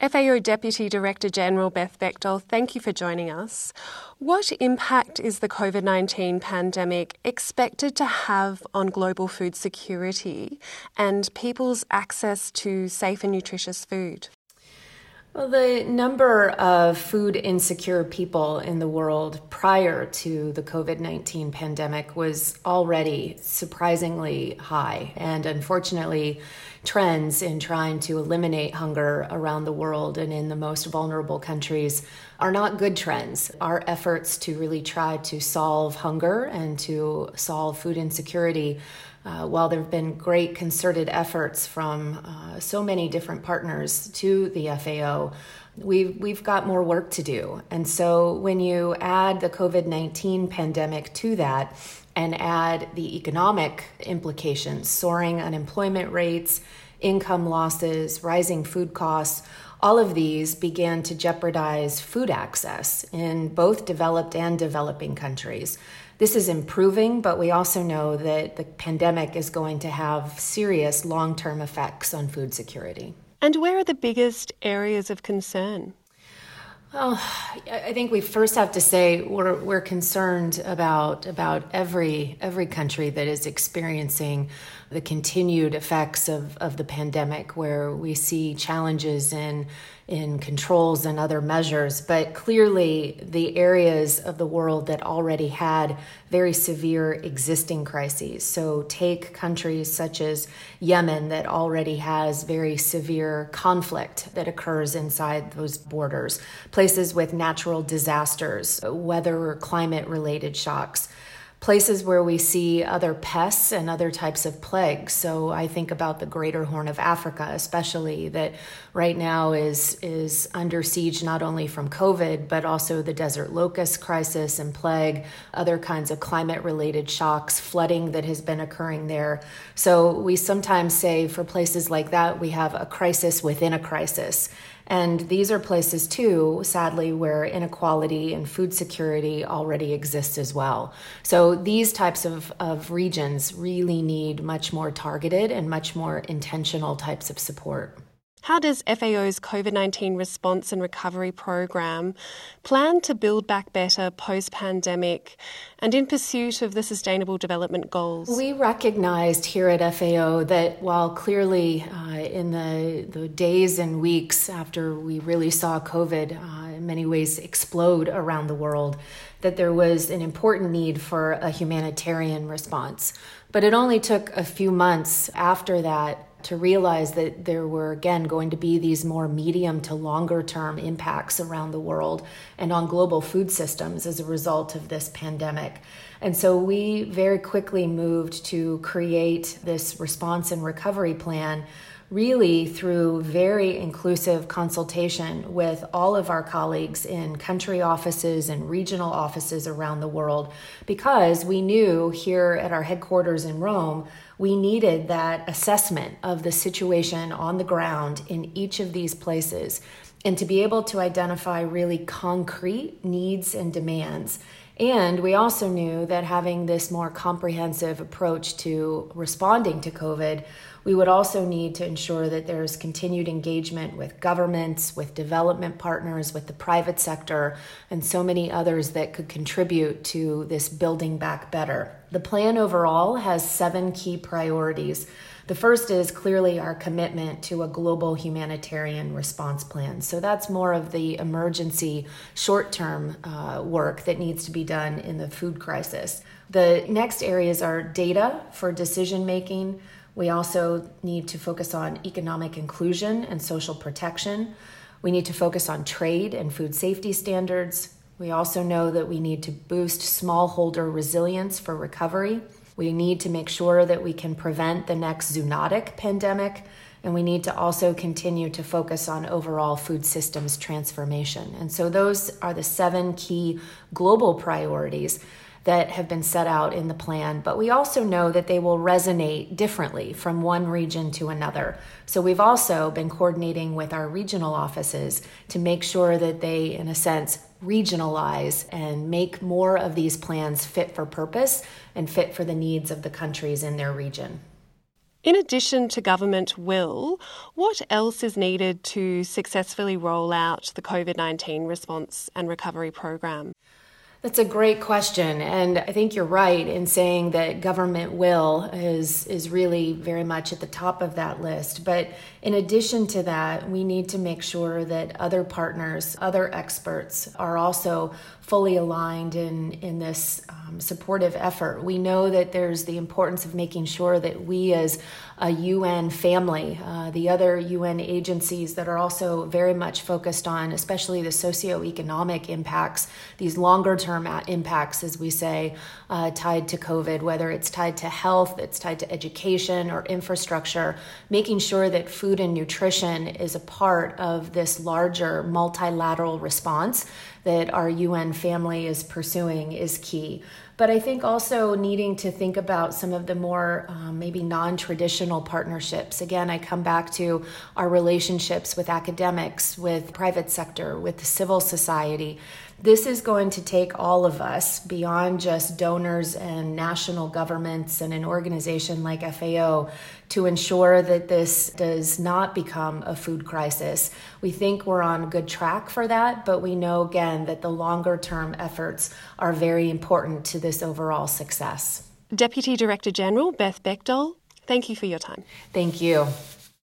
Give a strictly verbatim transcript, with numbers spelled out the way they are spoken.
F A O Deputy Director General Beth Bechtel, thank you for joining us. What impact is the COVID nineteen pandemic expected to have on global food security and people's access to safe and nutritious food? Well, the number of food insecure people in the world prior to the COVID nineteen pandemic was already surprisingly high. And unfortunately, trends in trying to eliminate hunger around the world and in the most vulnerable countries are not good trends. Our efforts to really try to solve hunger and to solve food insecurity, Uh, while there have been great concerted efforts from uh, so many different partners to the F A O, we've, we've got more work to do. And so when you add the COVID nineteen pandemic to that and add the economic implications, soaring unemployment rates, income losses, rising food costs, all of these began to jeopardize food access in both developed and developing countries. This is improving, but we also know that the pandemic is going to have serious long-term effects on food security. And where are the biggest areas of concern? Well, I think we first have to say we're we're concerned about about every every country that is experiencing the continued effects of, of the pandemic, where we see challenges in in controls and other measures. But clearly, the areas of the world that already had very severe existing crises. So take countries such as Yemen that already has very severe conflict that occurs inside those borders. Places with natural disasters, weather or climate related shocks. Places where we see other pests and other types of plagues. So I think about the Greater Horn of Africa, especially, that right now is is under siege not only from COVID, but also the desert locust crisis and plague, other kinds of climate-related shocks, flooding that has been occurring there. So we sometimes say for places like that, we have a crisis within a crisis. And these are places, too, sadly, where inequality and food security already exists as well. So these types of, of regions really need much more targeted and much more intentional types of support. How does F A O's COVID nineteen response and recovery program plan to build back better post-pandemic and in pursuit of the Sustainable Development Goals? We recognized here at F A O that while clearly uh, in the, the days and weeks after we really saw COVID uh, in many ways explode around the world, that there was an important need for a humanitarian response. But it only took a few months after that to realize that there were, again, going to be these more medium to longer term impacts around the world and on global food systems as a result of this pandemic. And so we very quickly moved to create this response and recovery plan, really through very inclusive consultation with all of our colleagues in country offices and regional offices around the world, because we knew here at our headquarters in Rome, we needed that assessment of the situation on the ground in each of these places, and to be able to identify really concrete needs and demands. And we also knew that having this more comprehensive approach to responding to COVID, we would also need to ensure that there's continued engagement with governments, with development partners, with the private sector, and so many others that could contribute to this building back better. The plan overall has seven key priorities. The first is clearly our commitment to a global humanitarian response plan. So that's more of the emergency short-term uh, work that needs to be done in the food crisis. The next areas are data for decision-making. We also need to focus on economic inclusion and social protection. We need to focus on trade and food safety standards. We also know that we need to boost smallholder resilience for recovery. We need to make sure that we can prevent the next zoonotic pandemic, and we need to also continue to focus on overall food systems transformation. And so those are the seven key global priorities that have been set out in the plan, but we also know that they will resonate differently from one region to another. So we've also been coordinating with our regional offices to make sure that they, in a sense, regionalize and make more of these plans fit for purpose and fit for the needs of the countries in their region. In addition to government will, what else is needed to successfully roll out the COVID nineteen response and recovery program? That's a great question, and I think you're right in saying that government will is is really very much at the top of that list. But in addition to that, we need to make sure that other partners, other experts are also fully aligned in, in this um, supportive effort. We know that there's the importance of making sure that we as a U N family, uh, the other U N agencies that are also very much focused on, especially the socioeconomic impacts, these longer term impacts, as we say, uh, tied to COVID, whether it's tied to health, it's tied to education or infrastructure, making sure that food and nutrition is a part of this larger multilateral response that our U N family is pursuing is key. But I think also needing to think about some of the more um, maybe non-traditional partnerships. Again, I come back to our relationships with academics, with private sector, with civil society. This is going to take all of us beyond just donors and national governments and an organization like F A O to ensure that this does not become a food crisis. We think we're on a good track for that, but we know again that the longer term efforts are very important to this overall success. Deputy Director General Beth Bechtel, thank you for your time. Thank you.